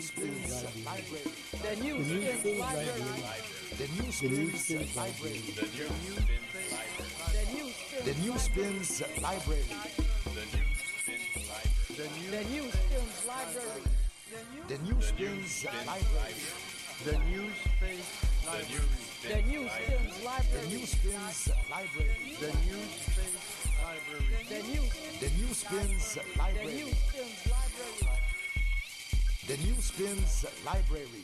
Spins Library. The New Spins Library. The New Spins Library. The New Spins Library. The New Spins Library. The New Spins Library. The New Spins Library. The New Spins Library. The New Spins Library. The New Spins Library. The New Spins Library. The New Spins Library. The New Spins Library.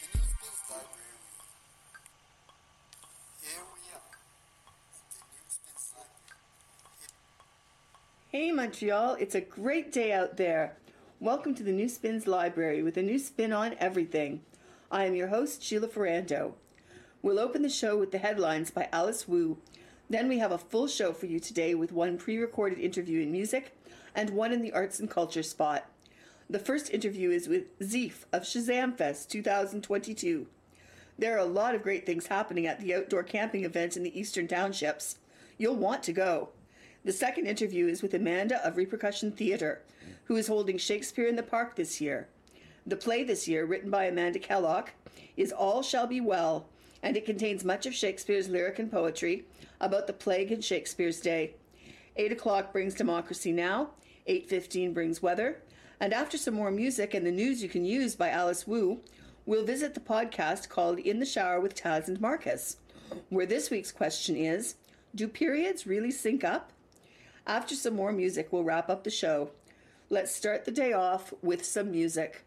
Here we are. The New Spins Library. Hey Montreal, it's a great day out there. Welcome to the New Spins Library with a new spin on everything. I am your host, Sheila Ferrando. We'll open the show with the headlines by Alice Wu. Then we have a full show for you today with one pre-recorded interview in music and one in the arts and culture spot. The first interview is with Zeef of Shazam Fest 2022. There are a lot of great things happening at the outdoor camping event in the Eastern Townships. You'll want to go. The second interview is with Amanda of Repercussion Theatre, who is holding Shakespeare in the Park this year. The play this year, written by Amanda Kellock, is All Shall Be Well, and it contains much of Shakespeare's lyric and poetry about the plague in Shakespeare's day. 8 o'clock brings Democracy Now!, 8:15 brings weather, and after some more music and the news you can use by Alice Wu, we'll visit the podcast called In the Shower with Taz and Marcus, where this week's question is, do periods really sync up? After some more music, we'll wrap up the show. Let's start the day off with some music.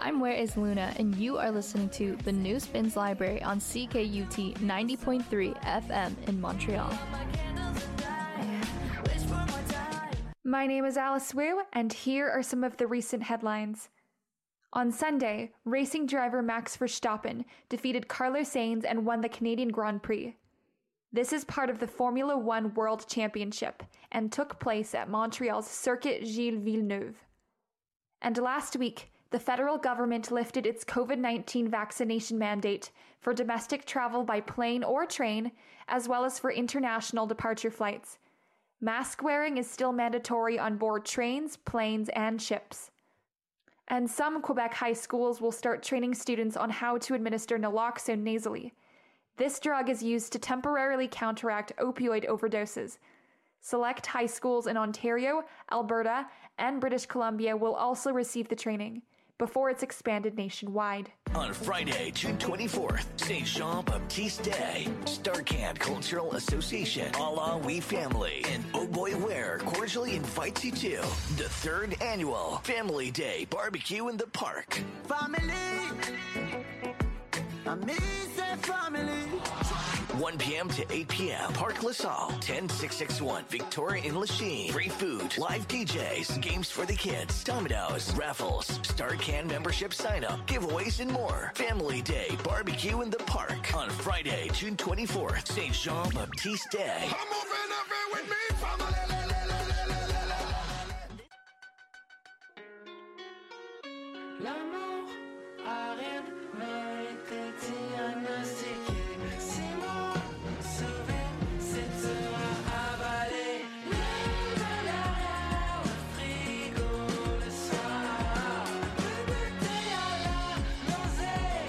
I'm Where Is Luna, and you are listening to the New Spins Library on CKUT 90.3 FM in Montreal. My name is Alice Wu, and here are some of the recent headlines. On Sunday, racing driver Max Verstappen defeated Carlos Sainz and won the Canadian Grand Prix. This is part of the Formula One World Championship and took place at Montreal's Circuit Gilles Villeneuve. And last week, the federal government lifted its COVID-19 vaccination mandate for domestic travel by plane or train, as well as for international departure flights. Mask wearing is still mandatory on board trains, planes, and ships. And some Quebec high schools will start training students on how to administer naloxone nasally. This drug is used to temporarily counteract opioid overdoses. Select high schools in Ontario, Alberta, and British Columbia will also receive the training before it's expanded nationwide. On Friday, June 24th, St. Jean-Baptiste Day, Starcan Cultural Association, A La We Family, and Oh Boy Ware cordially invites you to the 3rd annual Family Day Barbecue in the Park. Family, amazing family. 1 p.m. to 8 p.m. Park LaSalle, 10661 Victoria in Lachine. Free food, live DJs, games for the kids, dominoes, raffles, StarCan membership sign-up, giveaways, and more. Family Day Barbecue in the Park on Friday, June 24th, St. Jean-Baptiste Day. Come moving every with me, family. L'amour arrête, m'a été diagnostiqué. C'est moi, sauvé, c'est dur à avaler. L'île de derrière le frigo le soir. Buté à la nausée.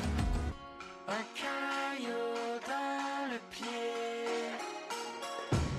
Un caillou dans le pied.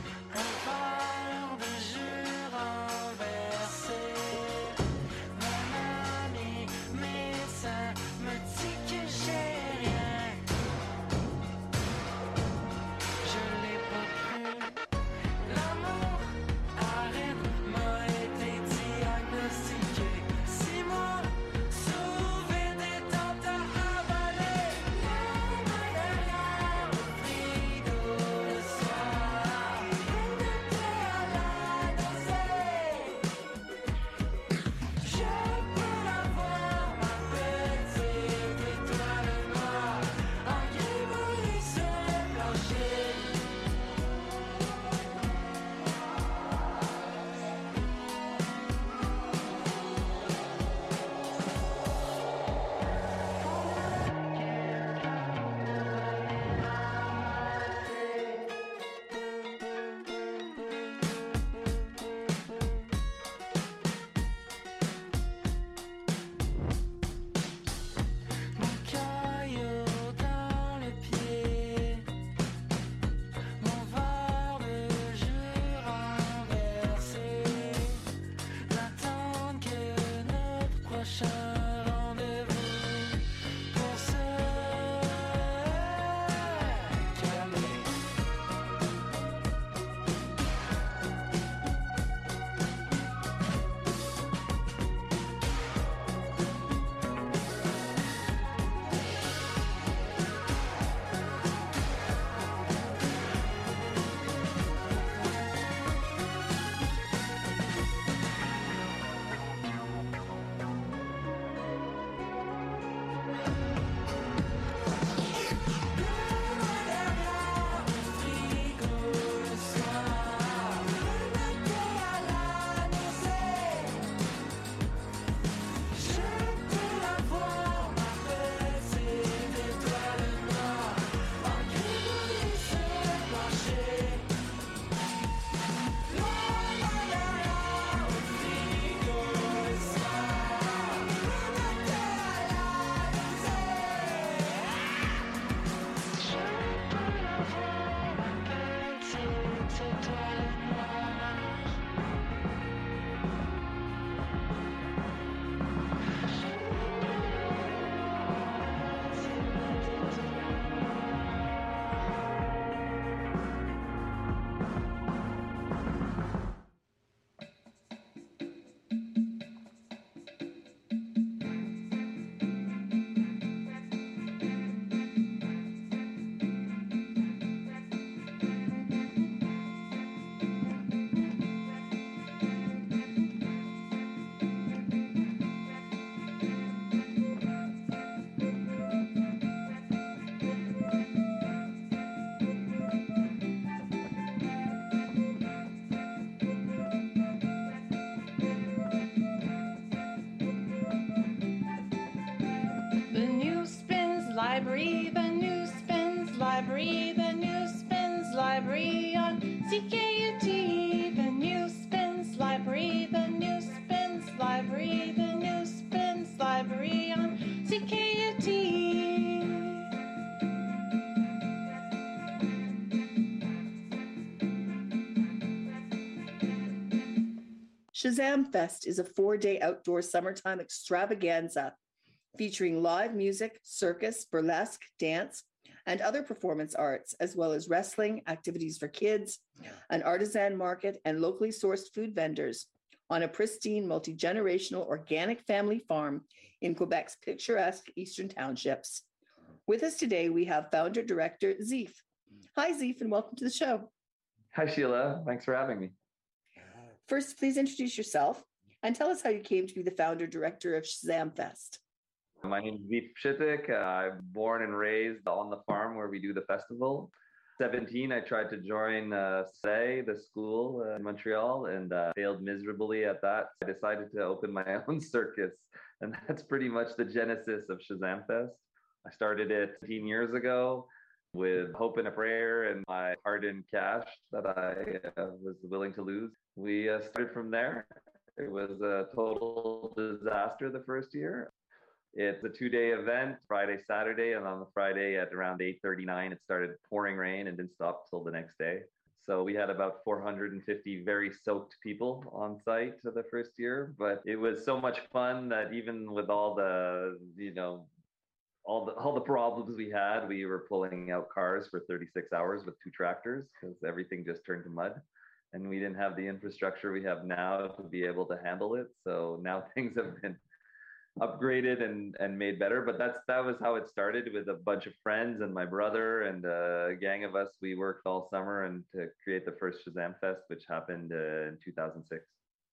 Library, the New Spins Library on CKUT. The New Spins Library, the New Spins Library, the New Spins Library on CKUT. Shazam Fest is a 4-day outdoor summertime extravaganza featuring live music, circus, burlesque, dance, and other performance arts, as well as wrestling, activities for kids, an artisan market, and locally sourced food vendors on a pristine, multi-generational organic family farm in Quebec's picturesque Eastern Townships. With us today, we have founder director Zeef. Hi, Zeef, and welcome to the show. Hi, Sheila. Thanks for having me. First, please introduce yourself and tell us how you came to be the founder director of Shazam Fest. My name is Zeef Pshitik. I'm born and raised on the farm where we do the festival. 17, I tried to join SAE, the school in Montreal, and failed miserably at that. I decided to open my own circus, and that's pretty much the genesis of Shazam Fest. I started it 15 years ago with hope and a prayer and my hard-earned cash that I was willing to lose. We started from there. It was a total disaster the first year. It's a 2-day event, Friday, Saturday, and on the Friday at around 8:39, it started pouring rain and didn't stop till the next day. So we had about 450 very soaked people on site the first year, but it was so much fun that even with all the, all the problems we had, we were pulling out cars for 36 hours with 2 tractors because everything just turned to mud. And we didn't have the infrastructure we have now to be able to handle it. So now things have been upgraded and made better. But that was how it started, with a bunch of friends and my brother and a gang of us. We worked all summer and to create the first Shazam Fest, which happened in 2006.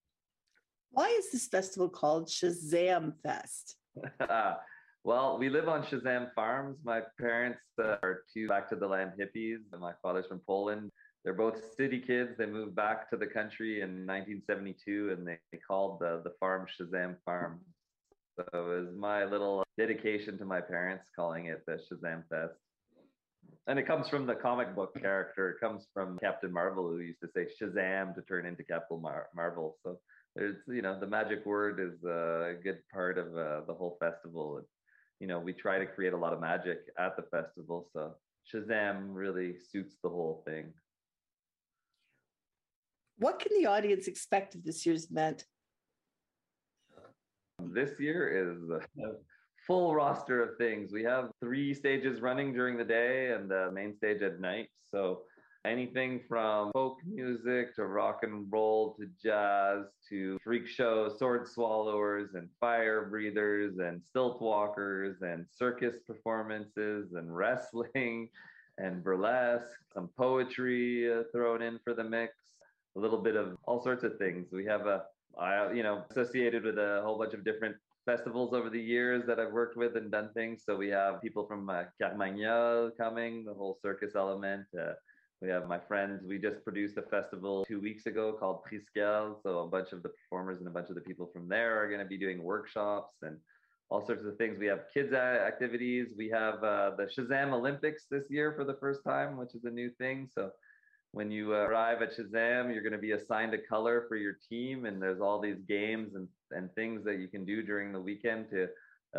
Why is this festival called Shazam Fest? Well, we live on Shazam Farms. My parents are 2 back to the land hippies, and my father's from Poland. They're both city kids. They moved back to the country in 1972, and they called the farm Shazam Farm. So it was my little dedication to my parents calling it the Shazam Fest. And it comes from the comic book character. It comes from Captain Marvel, who used to say Shazam to turn into Captain Marvel. So there's, the magic word is a good part of the whole festival. And, we try to create a lot of magic at the festival. So Shazam really suits the whole thing. What can the audience expect of this year's event? This year is a full roster of things. We have 3 stages running during the day and the main stage at night. So anything from folk music to rock and roll to jazz to freak shows, sword swallowers and fire breathers and stilt walkers and circus performances and wrestling and burlesque, some poetry thrown in for the mix, a little bit of all sorts of things. We have associated with a whole bunch of different festivals over the years that I've worked with and done things. So we have people from Carmagnole coming, the whole circus element. We have my friends. We just produced a festival 2 weeks ago called Triskel. So a bunch of the performers and a bunch of the people from there are going to be doing workshops and all sorts of things. We have kids activities. We have the Shazam Olympics this year for the first time, which is a new thing. So when you arrive at Shazam, you're going to be assigned a color for your team, and there's all these games and things that you can do during the weekend to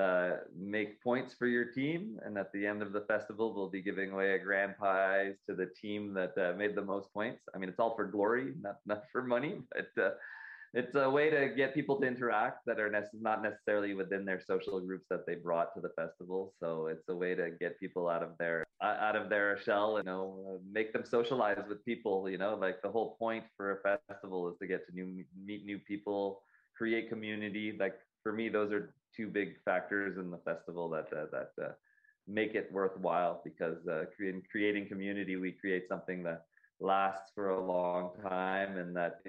make points for your team. And at the end of the festival, we'll be giving away a grand prize to the team that made the most points. I mean, it's all for glory, not for money, but it's a way to get people to interact that are not necessarily within their social groups that they brought to the festival. So it's a way to get people out of their shell, make them socialize with people. Like the whole point for a festival is to get to meet new people, create community. Like for me, those are 2 big factors in the festival that make it worthwhile, because creating community, we create something that lasts for a long time and that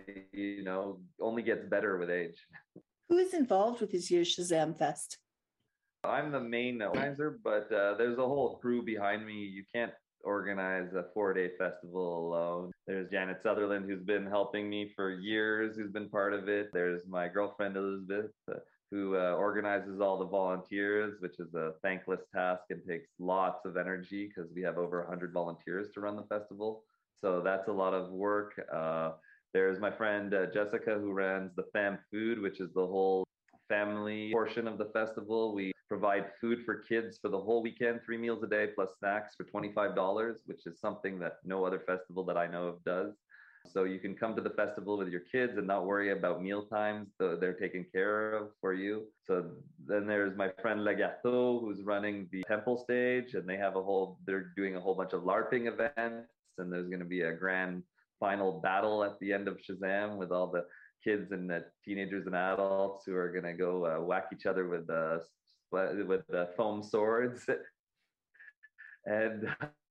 only gets better with age. Who is involved with this year's Shazam Fest? I'm the main organizer, but there's a whole crew behind me. You can't organize a 4-day festival alone. There's Janet Sutherland, who's been helping me for years, who's been part of it. There's my girlfriend Elizabeth, who organizes all the volunteers, which is a thankless task and takes lots of energy because we have over 100 volunteers to run the festival. So that's a lot of work. There's my friend Jessica, who runs the Fam Food, which is the whole family portion of the festival. We provide food for kids for the whole weekend, 3 meals a day plus snacks for $25, which is something that no other festival that I know of does. So you can come to the festival with your kids and not worry about meal times. They're taken care of for you. So then there's my friend Lagato, who's running the temple stage, and they're doing a whole bunch of LARPing events, and there's going to be a grand final battle at the end of Shazam with all the kids and the teenagers and adults who are going to go whack each other with foam swords. And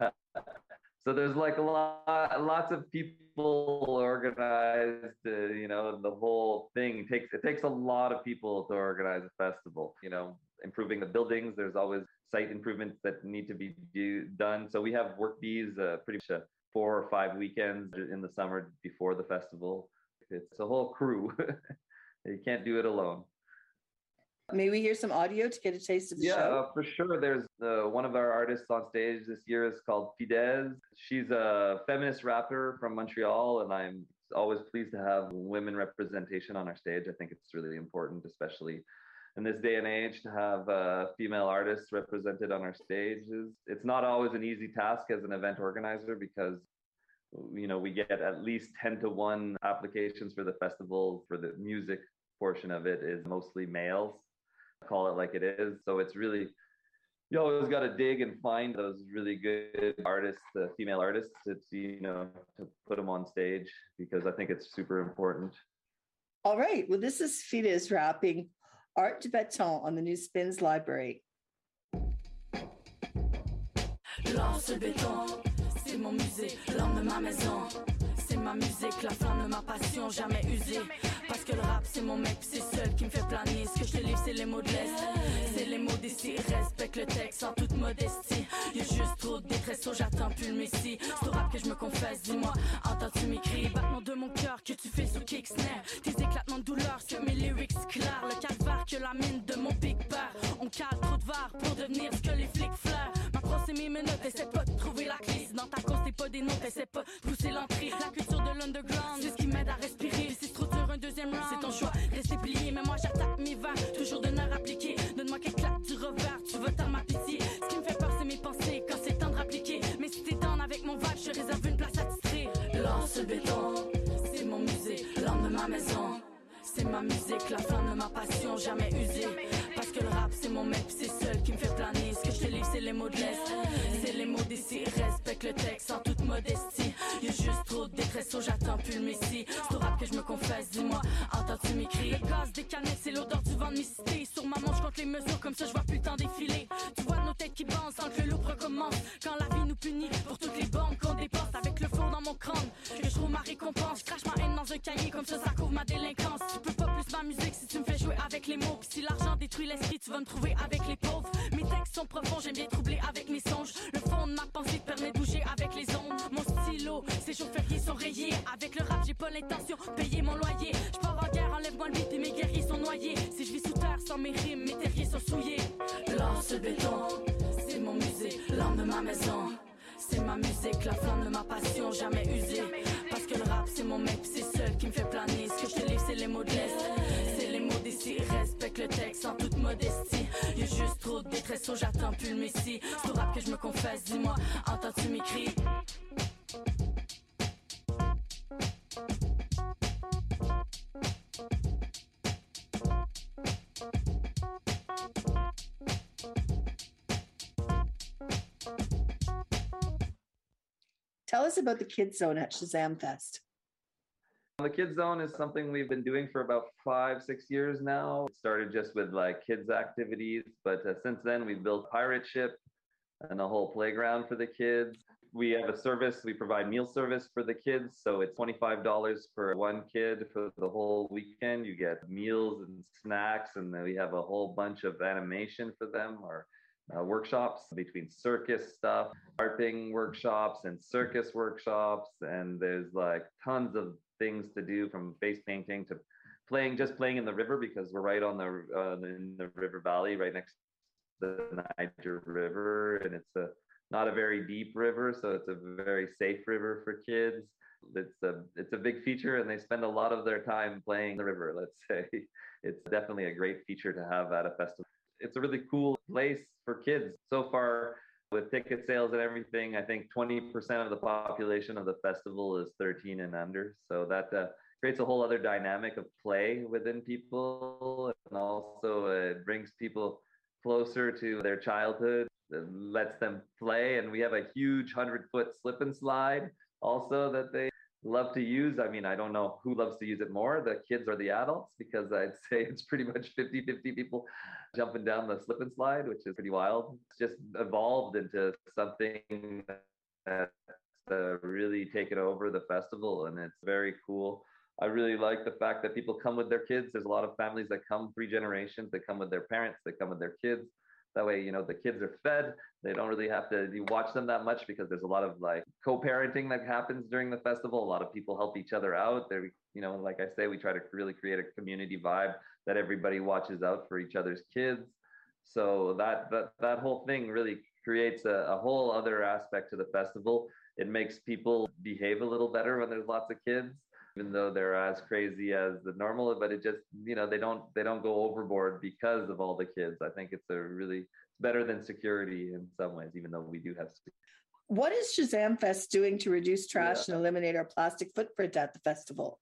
so there's like lots of people organized, the whole thing takes a lot of people to organize a festival, improving the buildings. There's always site improvements that need to be done. So we have work bees pretty much 4 or 5 weekends in the summer before the festival. It's a whole crew. You can't do it alone. May we hear some audio to get a taste of the show? Yeah, for sure. There's one of our artists on stage this year is called Fidesz. She's a feminist rapper from Montreal, and I'm always pleased to have women representation on our stage. I think it's really important, especially in this day and age, to have female artists represented on our stages. It's not always an easy task as an event organizer because we get at least 10-to-1 applications for the festival. For the music portion of it is mostly males. Call it like it is. So it's really, you always got to dig and find those really good artists, female artists, to put them on stage, because I think it's super important. All right. Well, this is Fidesz rapping Art de Béton on the New Spins Library. L'art de béton, c'est mon musée, l'âme de ma maison. C'est ma musique, la flamme de ma passion, jamais usée. Parce que le rap c'est mon mec, c'est seul qui me fait planer. Ce que je te livre c'est les mots de l'Est, c'est les mots d'ici. Respecte le texte en toute modestie. Y'a juste trop de détresse, j'attends plus le messie. C'est au rap que je me confesse, dis-moi, entends-tu mes cris? Battement de mon cœur que tu fais sous kick snare. Tes éclatements de douleur sur mes lyrics clairs. Le calvaire que la mine de mon big père. On cale trop de var pour devenir ce que les flics flairent. Ma proche c'est mes menottes, essaie pas de trouver la clé. Dans ta cause c'est pas des notes, essaie pas de pousser l'entrée. La culture de l'underground, c'est ce qui m'aide à respirer. Si c'est trop dur un deuxième round, c'est ton choix, restez plié. Mais moi j'attaque mes vers, toujours de nerfs appliqués. Donne-moi quelques claques du revers, tu vas t'en ma pitié. Ce qui me fait peur c'est mes pensées quand c'est temps de rappliquer. Mais si t'es down avec mon vibe, je réserve une place à titrer. L'or sur le béton, c'est mon musée, l'âme de ma maison. C'est ma musique, la flamme de ma passion, jamais usée. Parce que le rap c'est mon mec, c'est seul qui me fait planer. Ce que je te livre c'est les mots de l'Est, c'est les mots d'ici. Respecte le texte en toute modestie. Y'a juste trop de détresse, j'attends plus le messie. C'est au rap que je me confesse, dis-moi, entends-tu mes cris? Le gaz des canettes, c'est l'odeur du vent de mes cités. Sur ma manche, je compte les mesures, comme ça je vois plus le temps défiler. Tu vois nos têtes qui balancent sans que le loop recommence. Quand la vie nous punit pour toutes les bornes qu'on dépasse. Avec le four dans mon crâne, que je trouve ma récompense. Je crache ma haine dans un cahier, comme ça couvre ma délinquance. Tu peux pas plus ma musique si tu me fais jouer avec les mots. Pis si l'argent détruit l'esprit, tu vas me trouver avec les pauvres. Mes textes sont profonds, j'aime bien troubler avec mes songes. Le fond de ma pensée te permet de bouger avec les ondes. Mon stylo, ces jours fériés sont rayés. Avec le rap, j'ai pas l'intention de payer mon loyer. Je pars en guerre, enlève-moi le beat et mes guerriers sont noyés. Si je vis sous terre sans mes rimes, mes terriers sont souillés. L'or sur le béton, c'est mon musée, l'âme de ma maison. C'est ma musique, la flamme de ma passion, jamais usée. Parce que le rap c'est mon mec, c'est seul qui me fait planer. Ce que je te livre c'est les mots de l'Est, c'est les mots d'ici. Respecte le texte en toute modestie. Y'a juste trop de détresse, j'attends plus le messie. C'est au rap que je me confesse, dis-moi, entends-tu mes cris? Tell us about the Kids Zone at Shazam Fest. The Kids Zone is something we've been doing for about 5-6 years now. It started just with like kids activities, but since then we've built pirate ship and a whole playground for the kids. We have a service, we provide meal service for the kids. So it's $25 for one kid for the whole weekend. You get meals and snacks, and then we have a whole bunch of animation for them, or workshops between circus stuff, LARPing workshops and circus workshops. And there's like tons of things to do, from face painting to just playing in the river because we're right on in the river valley, right next to the Niger River, and it's not a very deep river, so it's a very safe river for kids. It's a big feature, and they spend a lot of their time playing the river. Let's say it's definitely a great feature to have at a festival. It's a really cool place for kids. So far, with ticket sales and everything, I think 20% of the population of the festival is 13 and under. So that creates a whole other dynamic of play within people, and also it brings people closer to their childhood, lets them play. And we have a huge 100-foot slip and slide also that they love to use. I mean, I don't know who loves to use it more, the kids or the adults, because I'd say it's pretty much 50-50 people jumping down the slip and slide, which is pretty wild. It's just evolved into something that's really taken over the festival, and it's very cool. I really like the fact that people come with their kids. There's a lot of families that come 3 generations. They come with their parents, they come with their kids. That way, the kids are fed. They don't really have to watch them that much because there's a lot of like co-parenting that happens during the festival. A lot of people help each other out. There, like I say, we try to really create a community vibe that everybody watches out for each other's kids. So that whole thing really creates a whole other aspect to the festival. It makes people behave a little better when there's lots of kids, even though they're as crazy as the normal, but it just, they don't go overboard because of all the kids. I think it's better than security in some ways, even though we do have security. What is Shazam Fest doing to reduce trash and eliminate our plastic footprint at the festival?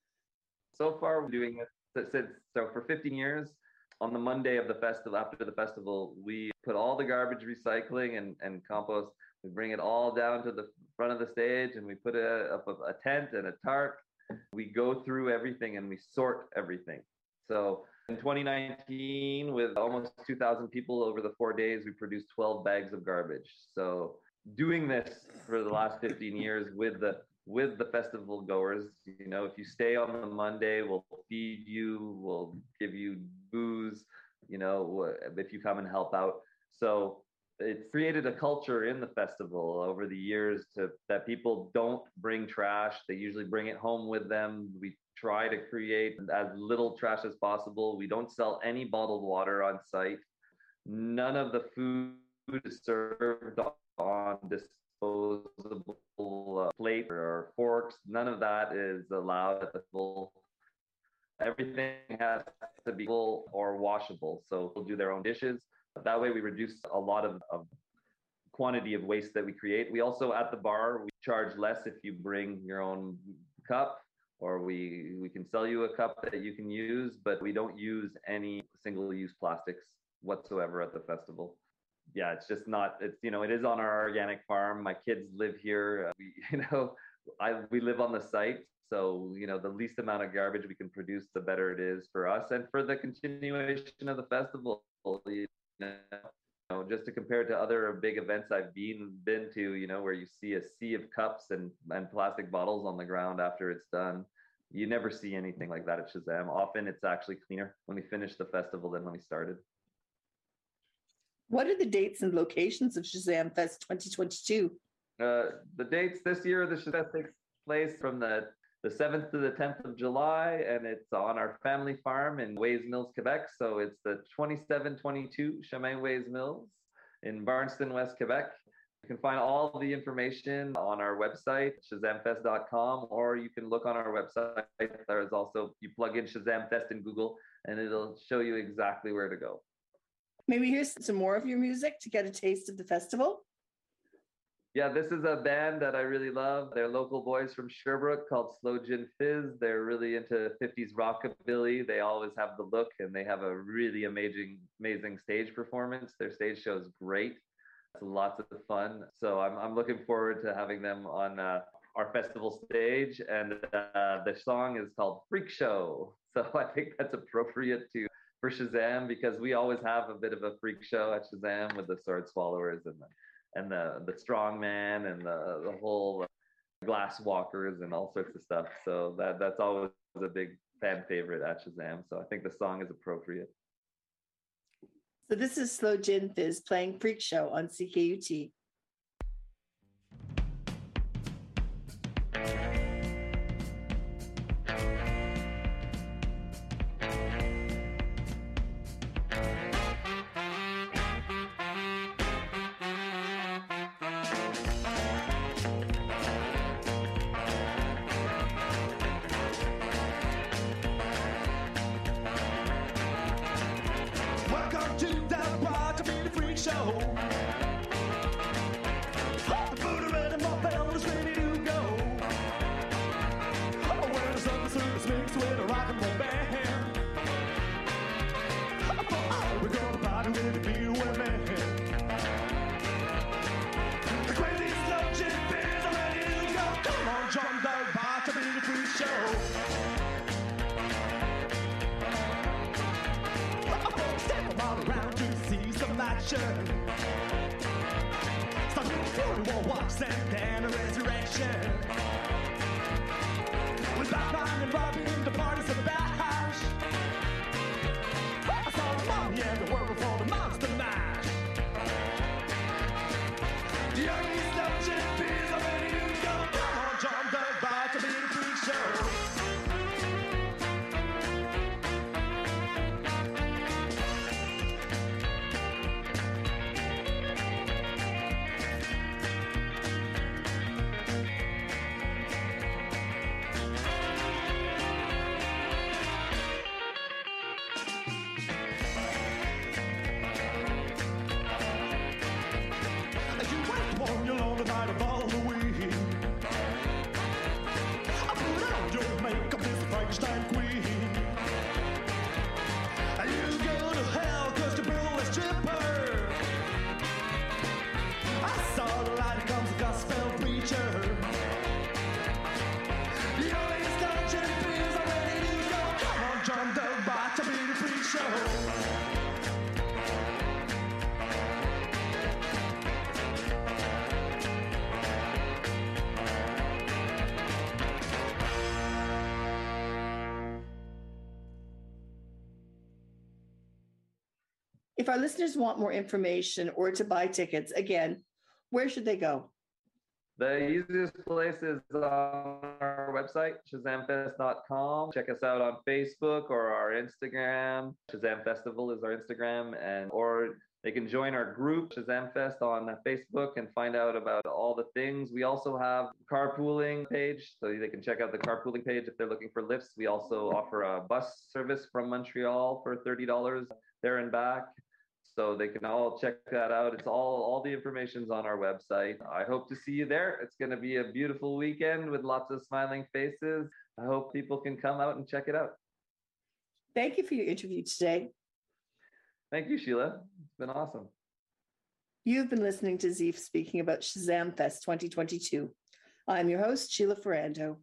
So far, we're doing it for 15 years. On the Monday of the festival, after the festival, we put all the garbage recycling and compost. We bring it all down to the front of the stage, and we put up a tent and a tarp. We go through everything and we sort everything. So in 2019, with almost 2,000 people over the 4 days, we produced 12 bags of garbage. So doing this for the last 15 years with the festival goers, if you stay on the Monday, we'll feed you, we'll give you booze, if you come and help out. So it's created a culture in the festival over the years that people don't bring trash. They usually bring it home with them. We try to create as little trash as possible. We don't sell any bottled water on site. None of the food is served on disposable plate or forks. None of that is allowed at the festival. Everything has to be full or washable. So they'll do their own dishes. That way we reduce a lot of quantity of waste that we create. We also, at the bar, we charge less if you bring your own cup, or we can sell you a cup that you can use, but we don't use any single-use plastics whatsoever at the festival. Yeah, it's just not, it is on our organic farm. My kids live here. We live on the site. So, the least amount of garbage we can produce, the better it is for us and for the continuation of the festival. Just to compare to other big events I've been to, where you see a sea of cups and plastic bottles on the ground after it's done. You never see anything like that at Shazam. Often it's actually cleaner when we finish the festival than when we started. What are the dates and locations of Shazam Fest 2022? The dates this year, the Shazam takes place from the 7th to the 10th of July, and it's on our family farm in Ways Mills, Quebec. So it's the 2722 Chemin Ways Mills in Barnston, West Quebec. You can find all the information on our website, shazamfest.com, or you can look on our website. There is also, you plug in Shazam Fest in Google, and it'll show you exactly where to go. Maybe here's some more of your music to get a taste of the festival. Yeah, this is a band that I really love. They're local boys from Sherbrooke called Slow Gin Fizz. They're really into 50s rockabilly. They always have the look, and they have a really amazing stage performance. Their stage show is great. It's lots of fun. So I'm looking forward to having them on our festival stage. And the song is called Freak Show. So I think that's appropriate for Shazam, because we always have a bit of a freak show at Shazam with the sword swallowers and the strong man and the whole glass walkers and all sorts of stuff. So that's always a big fan favorite at Shazam. So I think the song is appropriate. So this is Slow Gin Fizz playing Freak Show on CKUT. Welcome to the Bar to be the Freak Show. The food ready, my bell is ready to go. When the Southern service mixed with a rock and roll band. We're gonna party with the beer women. The craziest love chick is ready to go. Come on, join the Bar to be the Freak Show. Step all around to see some action. Start with funeral walks and then a resurrection. With Batman and Robin, the party's a bash. I saw the mommy and the world for the monster mash. The youngest love chip is ready to go. Come on, John, the Bar to be the Freak Show. As you wait on your lonely night of Halloween, I put on your makeup, Miss Frankenstein Queen. And you go to hell 'cause the girl is stripper. I saw the light, here comes a gospel preacher. The only star is ready to go. Come on, John, the Bar to be the Freak Show. If our listeners want more information or to buy tickets, again, where should they go? The easiest place is on our website, shazamfest.com. Check us out on Facebook or our Instagram. Shazam Festival is our Instagram, or they can join our group, Shazam Fest, on Facebook and find out about all the things. We also have a carpooling page, so they can check out the carpooling page if they're looking for lifts. We also offer a bus service from Montreal for $30 there and back. So they can all check that out. It's all the information's on our website. I hope to see you there. It's going to be a beautiful weekend with lots of smiling faces. I hope people can come out and check it out. Thank you for your interview today. Thank you, Sheila. It's been awesome. You've been listening to Zeef speaking about Shazam Fest 2022. I'm your host, Sheila Ferrando.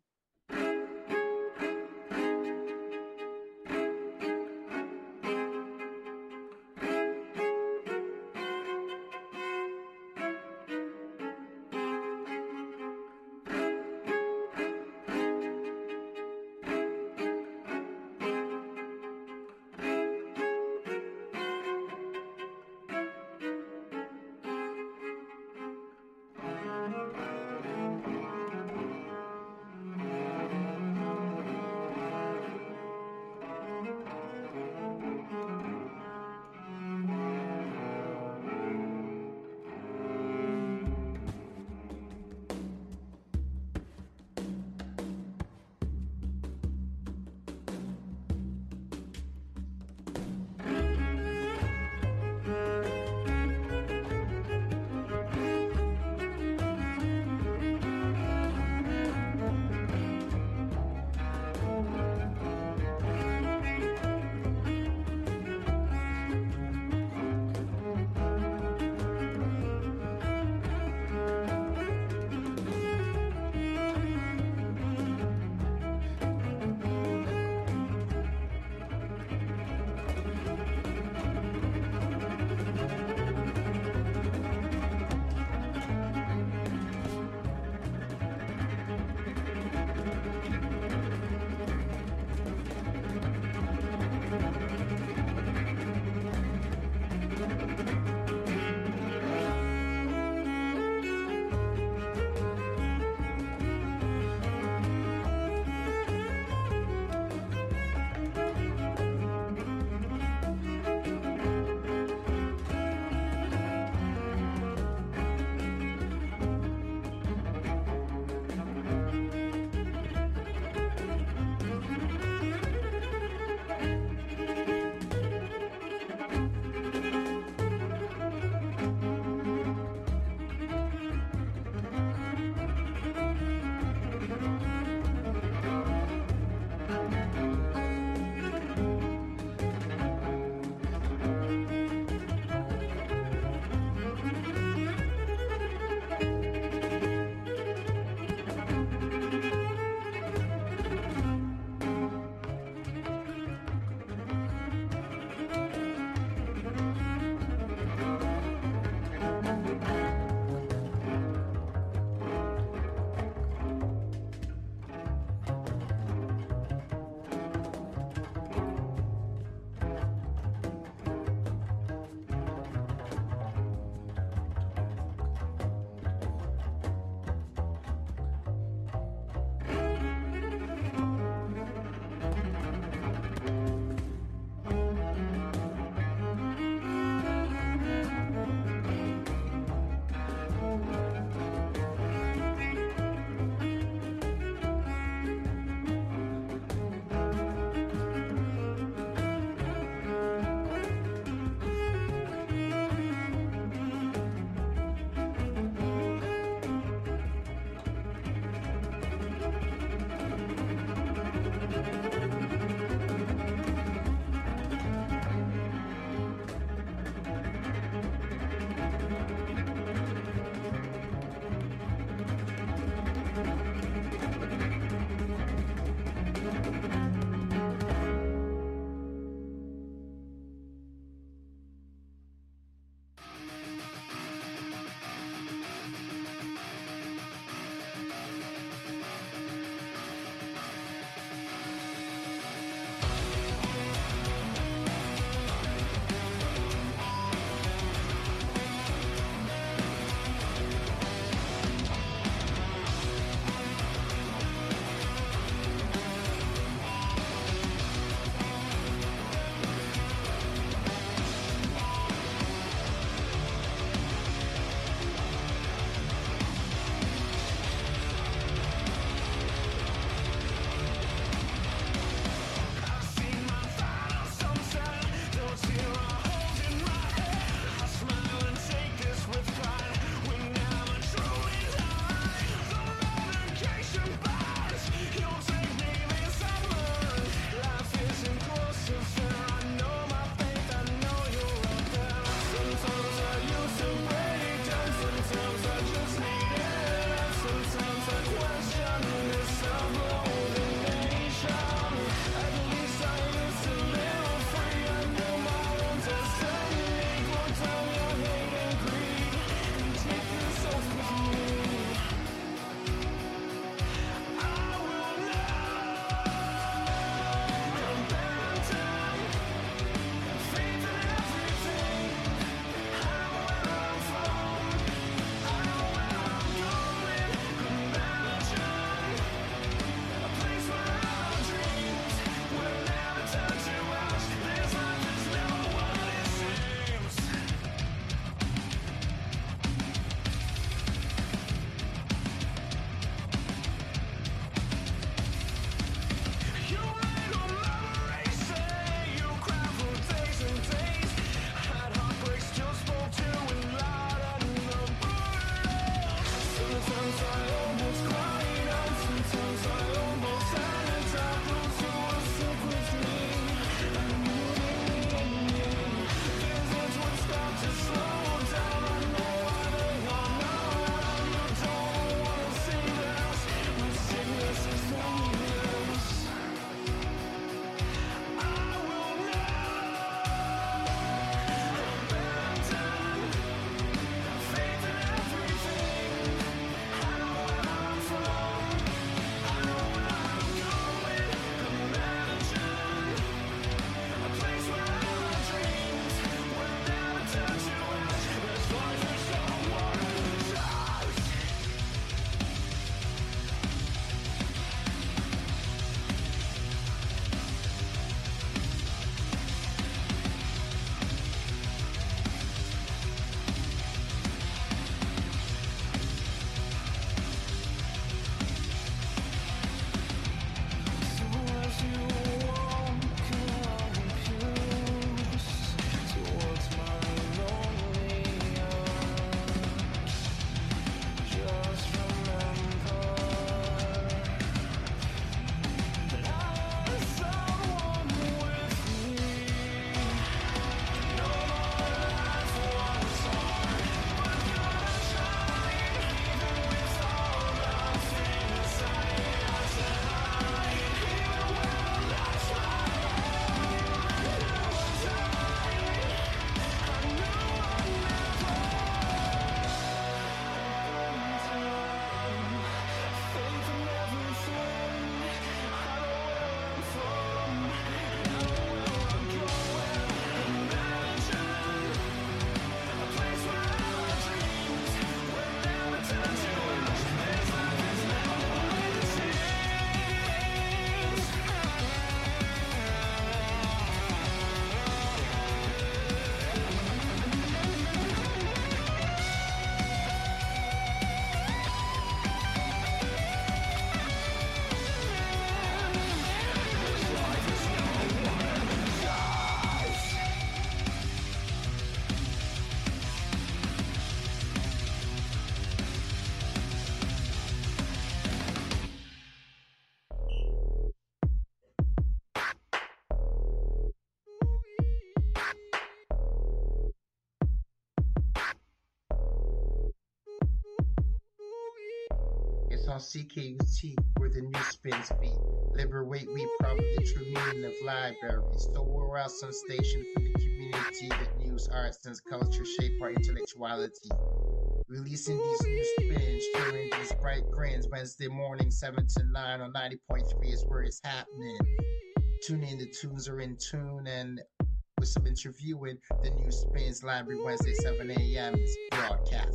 It's on CKUT where the news spins beat. Liberate we probably the true meaning of libraries. So we're out some station for the community that news, arts, and culture shape our intellectuality. Releasing these new spins, sharing these bright grins. Wednesday morning, 7 to 9 on 90.3 is where it's happening. Tune in, the tunes are in tune, and with some interviewing, the new spins library Wednesday, 7 a.m. is broadcast.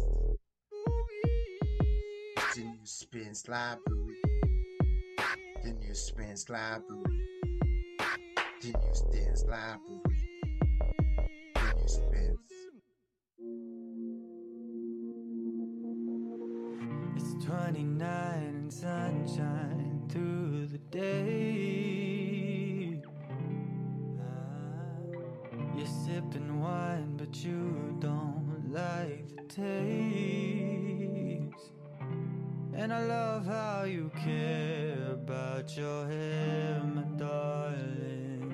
The new spins library. The new spins library. The new spins library. The new spins. It's 29 and sunshine through the day. You're sipping wine, but you don't like the taste. And I love how you care about your hair, my darling.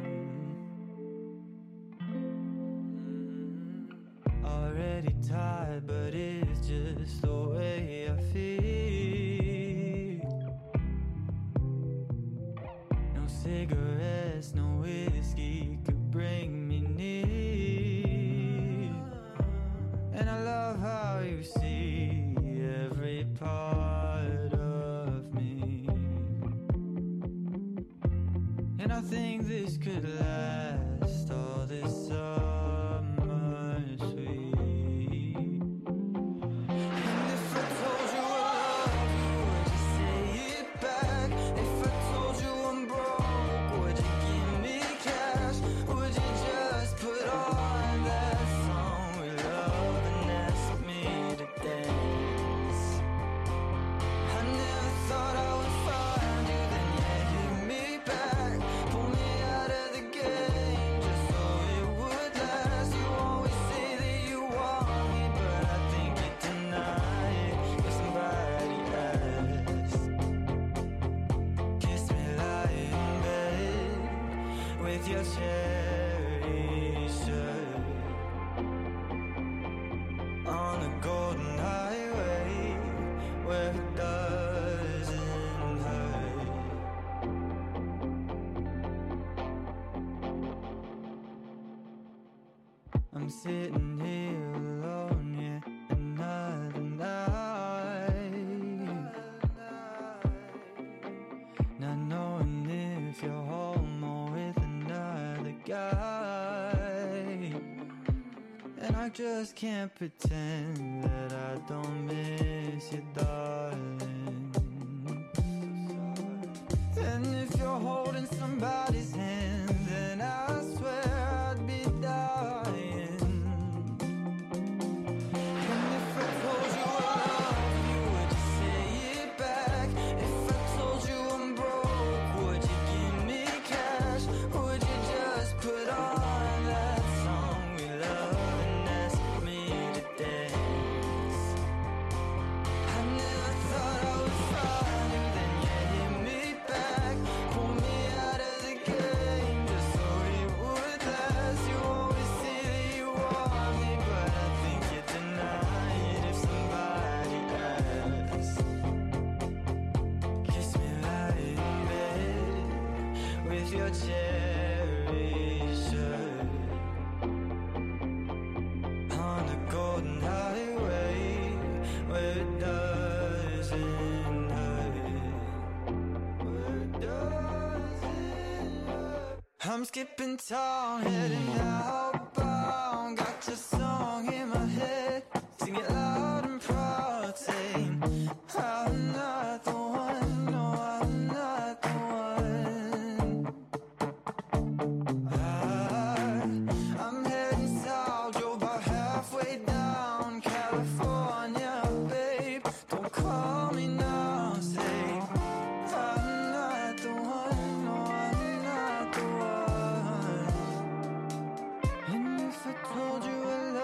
Already tired, but it's just the way I feel. No cigarettes, no whiskey could bring me near. And I love how you see every part of me. And I think this could last all this summer sweet. And if I told you I love you, would you say it back? If I told you I'm broke, would you give me cash? Would you just put on that song we love and ask me to dance? I never thought I would find you, then you hit me back. Pull me out of the game just so it would last. You always say that you want me, but I think you deny it if somebody asks. Kiss me lying in bed with your cherry shirt on a golden highway where it doesn't hurt. I'm sitting here alone yet another night, not knowing if you're home or with another guy. And I just can't pretend that I don't miss you, darling. And if you're holding somebody's hand, then I swear I'd be dying. And if I told you I love you, would you say it back? If I told you I'm broke, would you give me cash? Would you just put on that song we love and ask me to dance? I never thought I would find you, then you hit me back. Pull me out of the game just so it would last. You always say that you want me, but I think you deny it if somebody asks. Kiss me right in bed with your cherry shirt on the golden highway where it doesn't hurt. Where it doesn't hurt. I'm skipping town, heading outbound. Got your song in my head, sing it loud and proud, saying I'm not the one, no, I'm not the one. I'm heading south, drove about halfway down California, babe. Don't call me now, say I'm not the one, no, I'm not the one. And if I told you I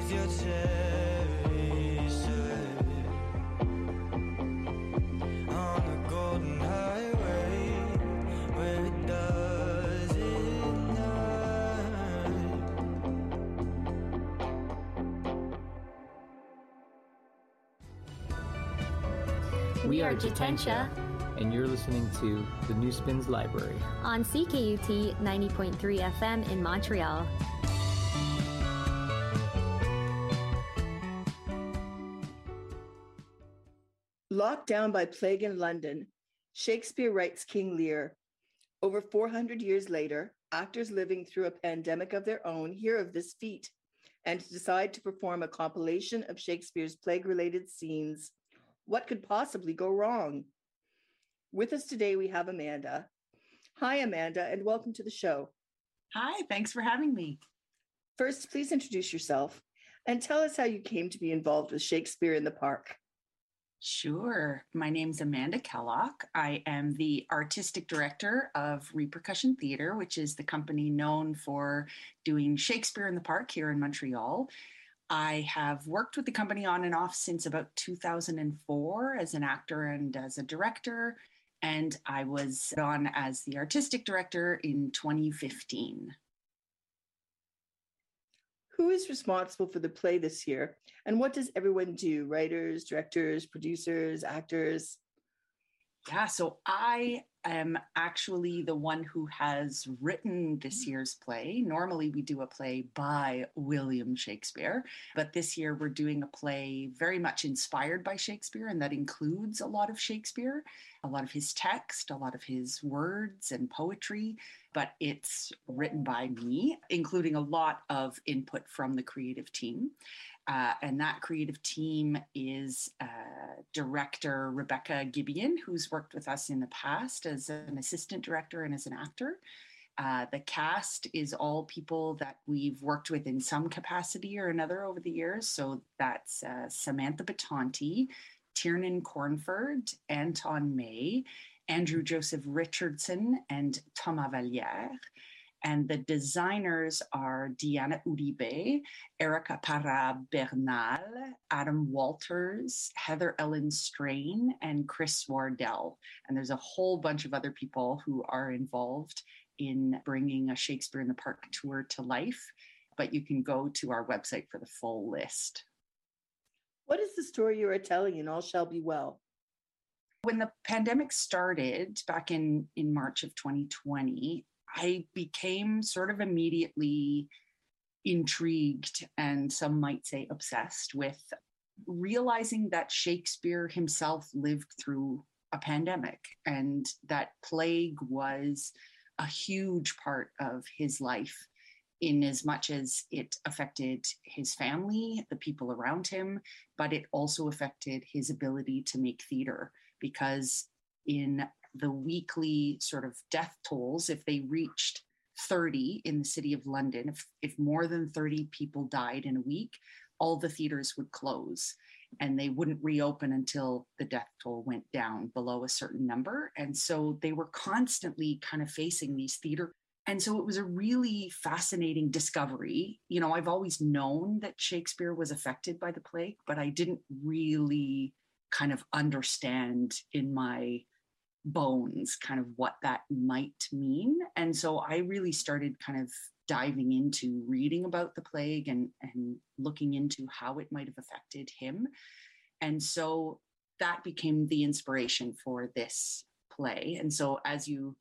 with your cherry shirt on the golden highway where it does it not. We are Jitensha, and you're listening to the New Spins Library on CKUT 90.3 FM in Montreal. Locked down by plague in London, Shakespeare writes King Lear. Over 400 years later, actors living through a pandemic of their own hear of this feat and decide to perform a compilation of Shakespeare's plague-related scenes. What could possibly go wrong? With us today, we have Amanda. Hi, Amanda, and welcome to the show. Hi, thanks for having me. First, please introduce yourself and tell us how you came to be involved with Shakespeare in the Park. Sure. My name's Amanda Kellock. I am the artistic director of Repercussion Theatre, which is the company known for doing Shakespeare in the Park here in Montreal. I have worked with the company on and off since about 2004 as an actor and as a director, and I was on as the artistic director in 2015. Who is responsible for the play this year, and what does everyone do? Writers, directors, producers, actors? Yeah, so I am actually the one who has written this year's play. Normally we do a play by William Shakespeare, but this year we're doing a play very much inspired by Shakespeare, and that includes a lot of Shakespeare, a lot of his text, a lot of his words and poetry, but it's written by me, including a lot of input from the creative team. And that creative team is director Rebecca Gibeon, who's worked with us in the past as an assistant director and as an actor. The cast is all people that we've worked with in some capacity or another over the years. So that's Samantha Batanti, Tiernan Cornford, Anton May, Andrew Joseph Richardson, and Thomas Valliere. And the designers are Diana Uribe, Erica Parra Bernal, Adam Walters, Heather Ellen Strain, and Chris Wardell. And there's a whole bunch of other people who are involved in bringing a Shakespeare in the Park tour to life. But you can go to our website for the full list. What is the story you are telling in All Shall Be Well? When the pandemic started back in March of 2020, I became sort of immediately intrigued, and some might say obsessed, with realizing that Shakespeare himself lived through a pandemic and that plague was a huge part of his life, in as much as it affected his family, the people around him, but it also affected his ability to make theater, because in the weekly sort of death tolls, if they reached 30 in the city of London, if more than 30 people died in a week, all the theaters would close and they wouldn't reopen until the death toll went down below a certain number. And so they were constantly kind of facing these theater. And so it was a really fascinating discovery. You know, I've always known that Shakespeare was affected by the plague, but I didn't really kind of understand in my bones kind of what that might mean. And so I really started kind of diving into reading about the plague and looking into how it might have affected him. And so that became the inspiration for this play. And so as you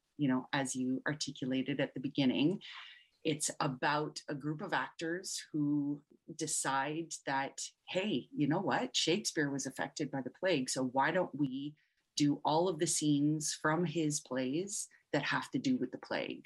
articulated at the beginning, it's about a group of actors who decide that, hey, you know what? Shakespeare was affected by the plague. So why don't we do all of the scenes from his plays that have to do with the plague?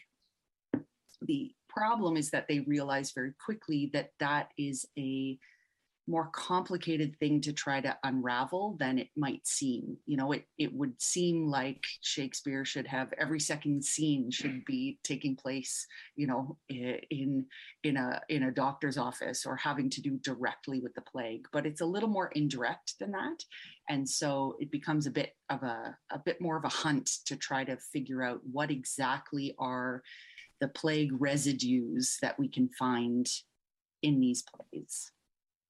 The problem is that they realize very quickly that that is a more complicated thing to try to unravel than it might seem. You know, it would seem like Shakespeare should have every second scene should be taking place, you know, in a doctor's office or having to do directly with the plague, but it's a little more indirect than that. And so it becomes a bit more of a hunt to try to figure out what exactly are the plague residues that we can find in these plays.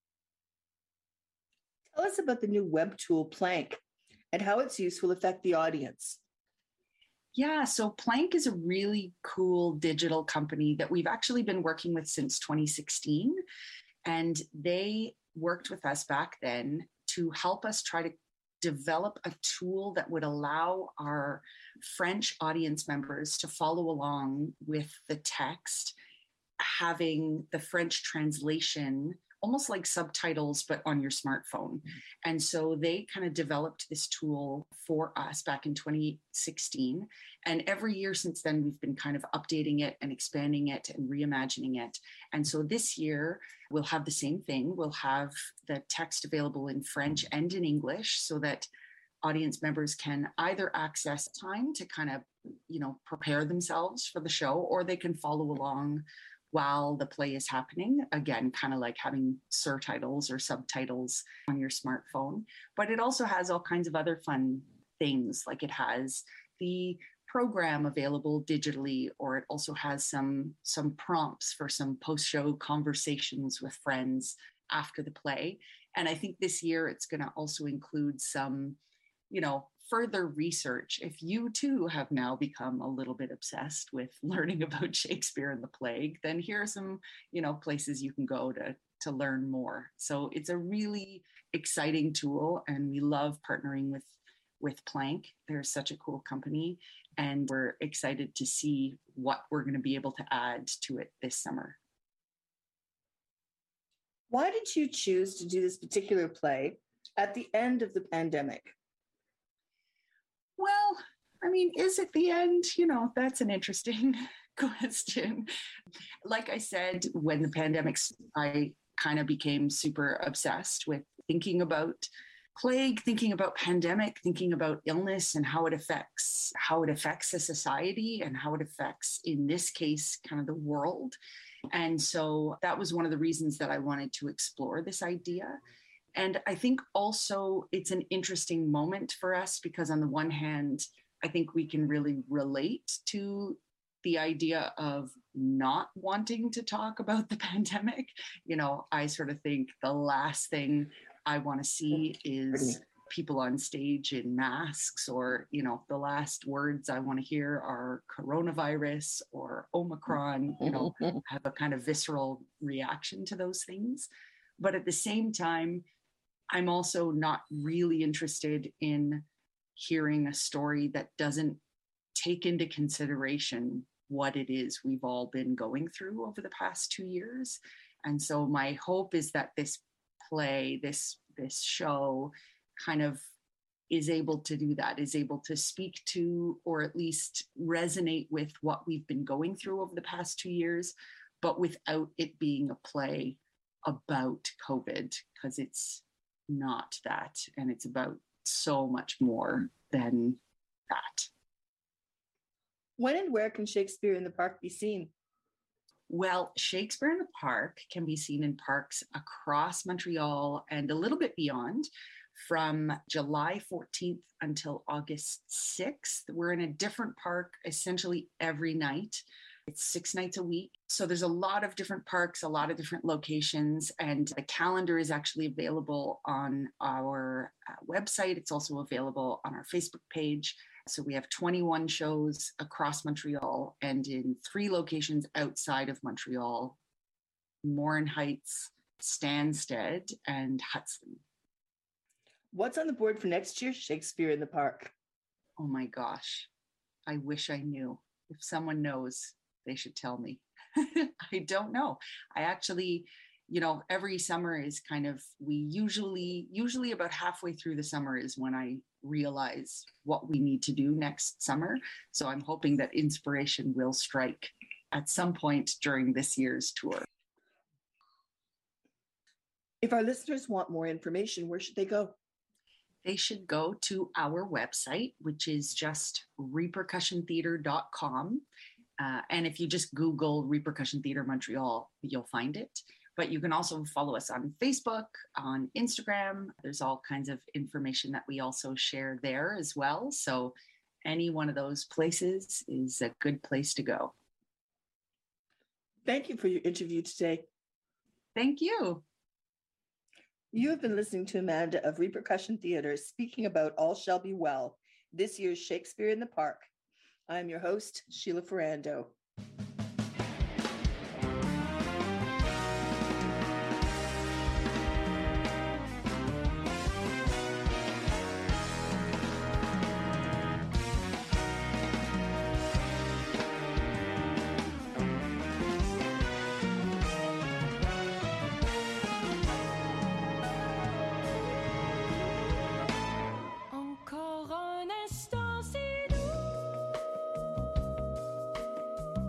Tell us about the new web tool Plank and how its use will affect the audience. Yeah, so Plank is a really cool digital company that we've actually been working with since 2016. And they worked with us back then to help us try to develop a tool that would allow our French audience members to follow along with the text, having the French translation almost like subtitles, but on your smartphone. And so they kind of developed this tool for us back in 2016. And every year since then, we've been kind of updating it and expanding it and reimagining it. And so this year, we'll have the same thing. We'll have the text available in French and in English so that audience members can either access time to kind of, prepare themselves for the show, or they can follow along while the play is happening. Again, kind of like having surtitles or subtitles on your smartphone. But it also has all kinds of other fun things, like it has the program available digitally, or it also has some prompts for some post-show conversations with friends after the play. And I think this year it's going to also include some, further research. If you too have now become a little bit obsessed with learning about Shakespeare and the Plague, then here are some, places you can go to learn more. So it's a really exciting tool, and we love partnering with Plank. They're such a cool company, and we're excited to see what we're going to be able to add to it this summer. Why did you choose to do this particular play at the end of the pandemic? Well, is it the end? That's an interesting question. Like I said, when the pandemic, I kind of became super obsessed with thinking about plague, thinking about pandemic, thinking about illness and how it affects a society and how it affects, in this case, kind of the world. And so that was one of the reasons that I wanted to explore this idea. And I think also it's an interesting moment for us because on the one hand, I think we can really relate to the idea of not wanting to talk about the pandemic. I sort of think the last thing I want to see is people on stage in masks, or, the last words I want to hear are coronavirus or Omicron, have a kind of visceral reaction to those things. But at the same time, I'm also not really interested in hearing a story that doesn't take into consideration what it is we've all been going through over the past 2 years. And so my hope is that this play, this show kind of is able to do that, is able to speak to, or at least resonate with what we've been going through over the past 2 years, but without it being a play about COVID, because it's not that, and it's about so much more than that. When and where can Shakespeare in the Park be seen? Well, Shakespeare in the Park can be seen in parks across Montreal and a little bit beyond from July 14th until August 6th. We're in a different park essentially every night. It's 6 nights a week. So there's a lot of different parks, a lot of different locations, and the calendar is actually available on our website. It's also available on our Facebook page. So we have 21 shows across Montreal and in 3 locations outside of Montreal: Morin Heights, Stansted, and Hudson. What's on the board for next year's Shakespeare in the Park? Oh my gosh, I wish I knew. If someone knows, they should tell me. I don't know. I actually, every summer is kind of, we usually about halfway through the summer is when I realize what we need to do next summer. So I'm hoping that inspiration will strike at some point during this year's tour. If our listeners want more information, where should they go? They should go to our website, which is just repercussiontheatre.com. And if you just Google Repercussion Theatre Montreal, you'll find it. But you can also follow us on Facebook, on Instagram. There's all kinds of information that we also share there as well. So any one of those places is a good place to go. Thank you for your interview today. Thank you. You have been listening to Amanda of Repercussion Theatre speaking about All Shall Be Well, this year's Shakespeare in the Park. I'm your host, Sheila Ferrando. Encore un instant, c'est doux.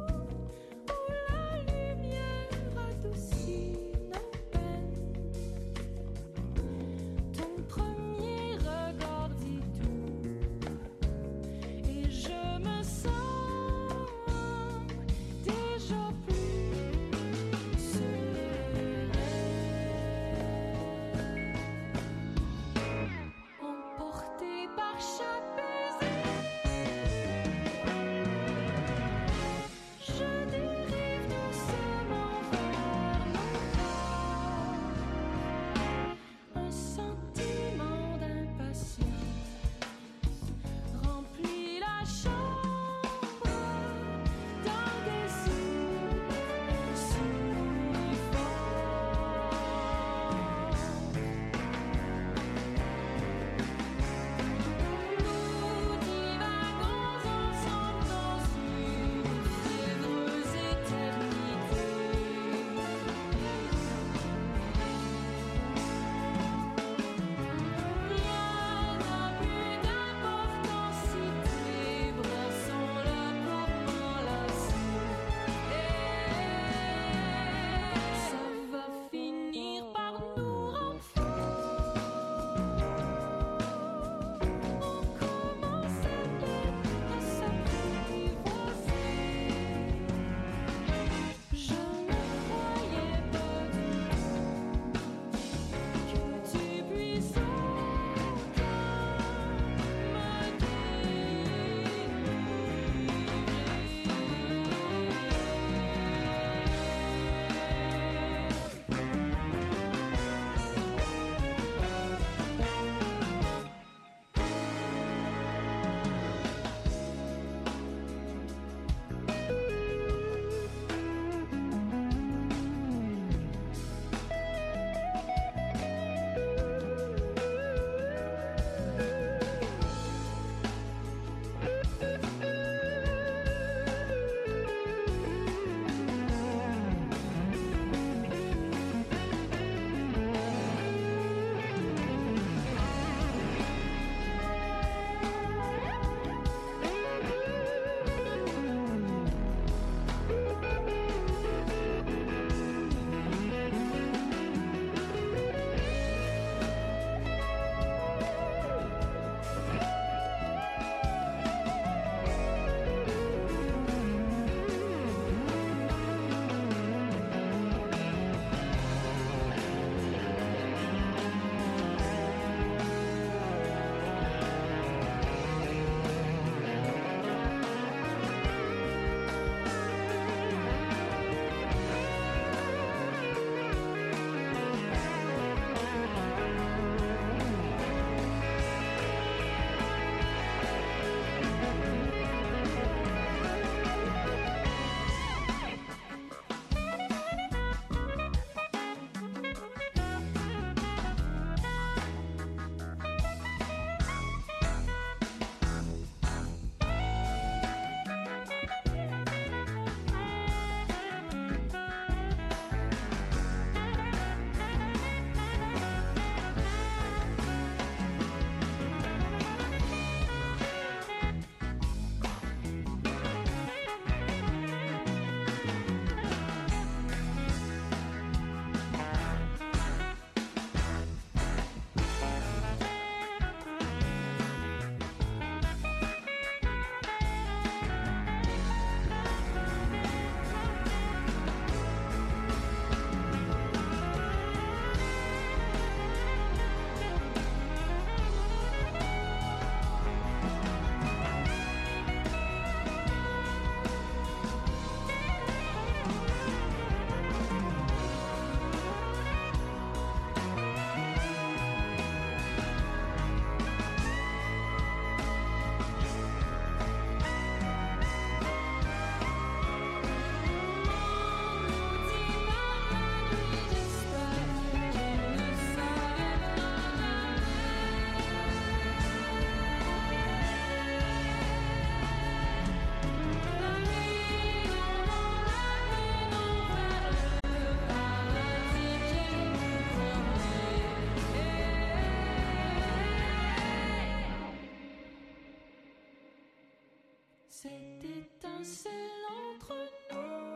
cette étincelle entre nous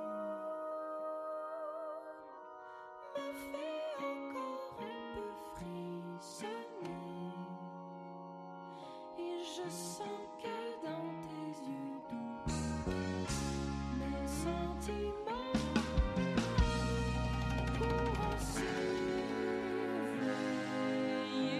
me fait encore un peu frissonner. Et je sens que dans tes yeux doux, mes sentiments pourront s'éveiller.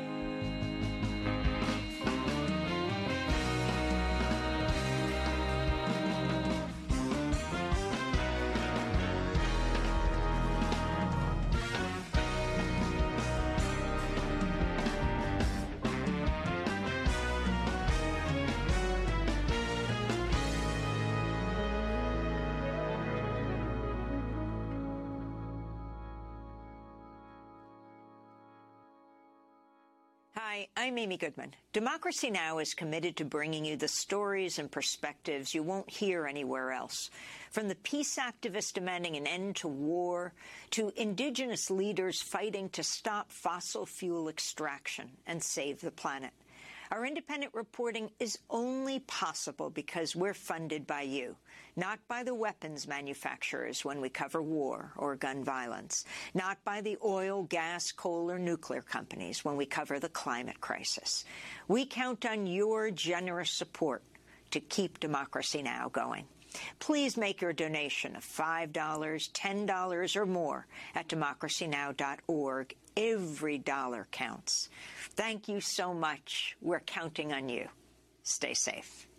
Hi, I'm Amy Goodman. Democracy Now! Is committed to bringing you the stories and perspectives you won't hear anywhere else. From the peace activists demanding an end to war, to Indigenous leaders fighting to stop fossil fuel extraction and save the planet. Our independent reporting is only possible because we're funded by you, not by the weapons manufacturers when we cover war or gun violence, not by the oil, gas, coal, or nuclear companies when we cover the climate crisis. We count on your generous support to keep Democracy Now! Going. Please make your donation of $5, $10, or more at democracynow.org. Every dollar counts. Thank you so much. We're counting on you. Stay safe.